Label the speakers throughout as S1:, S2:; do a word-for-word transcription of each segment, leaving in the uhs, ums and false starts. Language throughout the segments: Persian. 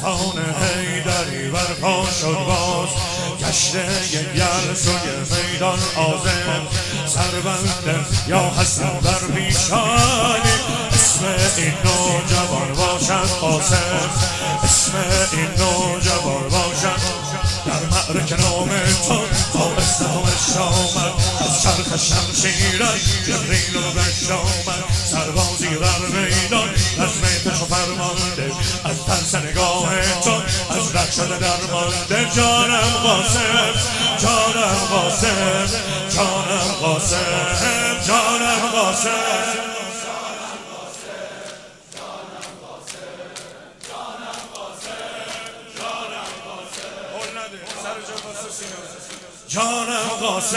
S1: توفان حیدری برپا شد باز، گشته یل سوی میدان عازم، سربند یا حسن بر پیشانی، اسم این نوجوان باشد قاسم، اسم این نوجوان باشد. در معرکه نام تو باعث نامش آمد، از چرخ شمشیرش جبریل و بش آمد، سربازی بر میدان رزم تو فرمانده، از ترس نگاه تو از رد شده درمانده. جانم قاسم، جانم قاسم، جانم قاسم، جانم قاسم. جانم قاسم،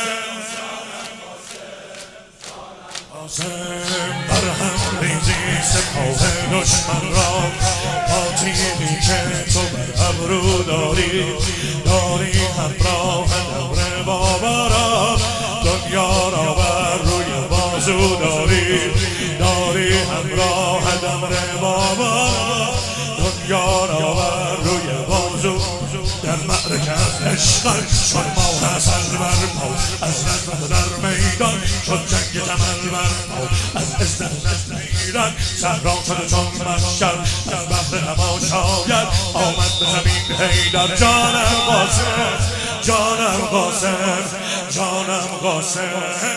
S1: قاسم بر هم ریزی سپاه دشمن را، با تیغی که تو بر ابرو داری، داری همراه دور بابا را، دنیا را بر روی بازو داری، داری همراه دور بابا را، دنیا را بر روی بازو. در معرکه از عشقم شد ما حسن بر پا، از نظمت در میدان شد جنگ جمل بر پا، از عزت میرن صحرا شد چون مشکل، از بحر تماشاگر آمد به زمین حیدر. جانم قاسم، جانم قاسم، جانم قاسم.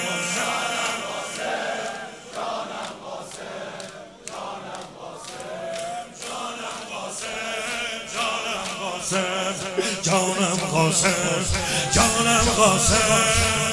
S1: جانم قاسم، جانم قاسم.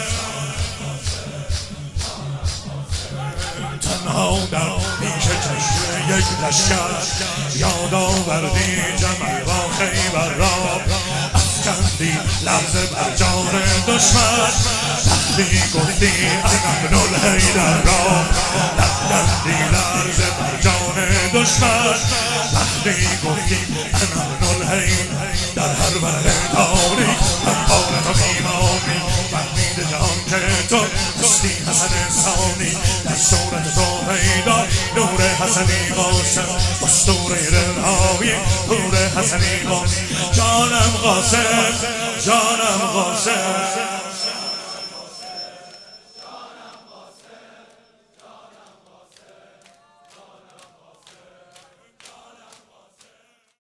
S1: تنها در پیش چشم یک لشکر، یاد آوردی جمل با خیبر را، افکندی لرزه بر جان دشمن، وقتی گفتی ابن الحیدر را، افکندی لرزه بر جان دشمن، وقتی گفتی ابن الحیدر. در هر بره تاریک من بار تو بیمانی، فهمید جهان که تو هستی حسن ثانی، در صورت تو پیدا نور حسنی قاسم، اسطوره رهایی نور حسنی قاسم. جانم قاسم، جانم قاسم.